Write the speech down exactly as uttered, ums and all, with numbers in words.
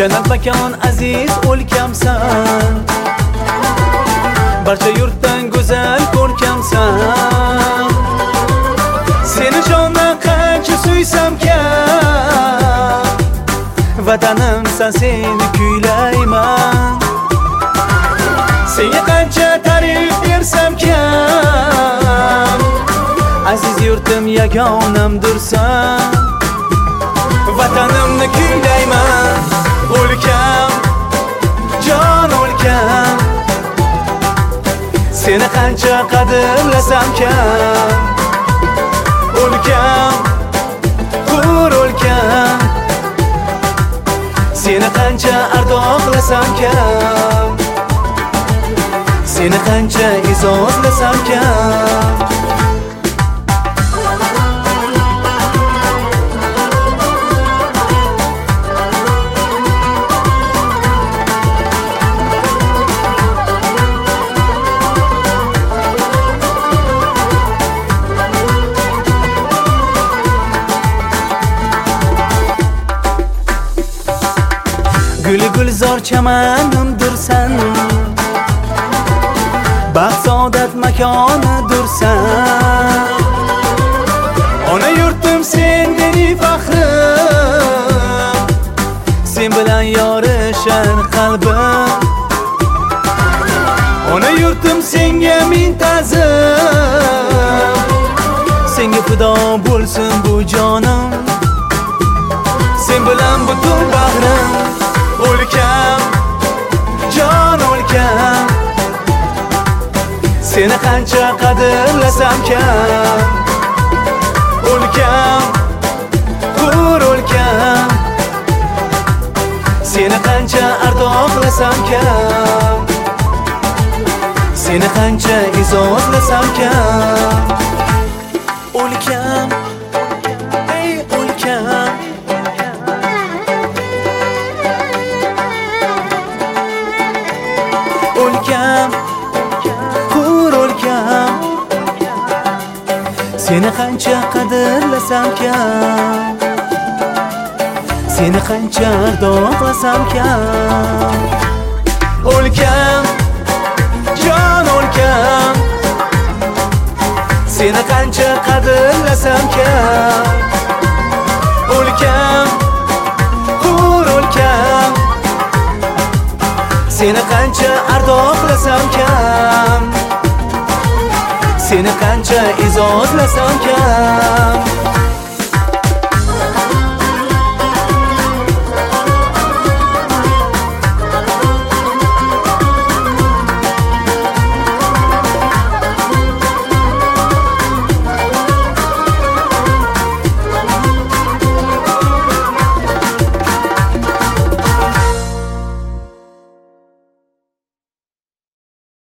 jannat makon aziz o'lkamsan, barcha yurtdan go'zal ko'rkamsan. Seni jondan qancha suysam kam, vatanimsan seni kuylayman. Senga qancha ta'rif bersam kam, aziz yurtim yagonamdirsan. Vatanimni kuylayman, o'lkam, jon o'lkam. Seni qancha qadrlasam kam, o'lkam, hur o'lkam. Seni qancha ardoqlasam kam, seni qancha izozlasam kam. Guli gulzor chamanimdirsan, baxt saodat makonidirsan. Ona yurtim sen mening faxrim, sen bilan yorishar qalbim. Ona yurtim senga ming ta'zim, senga fido bo'lsin bu jonim. Sen bilan butun bag'rim, o'lkam, jon o'lkam. Seni qancha qadrlasam kam, o'lkam, hur o'lkam. Seni qancha ardoqlasam kam, seni qancha izozlasam kam. O'lkam, ey o'lkam. O'lkam, hur o'lkam. Seni qancha qadrlasam kam, seni qancha ardoqlasam kam. O'lkam, jon o'lkam. Seni qancha qadrlasam kam, o'lkam, hur o'lkam. Seni qancha ardoqlasam kam, seni qancha izozlasam kam.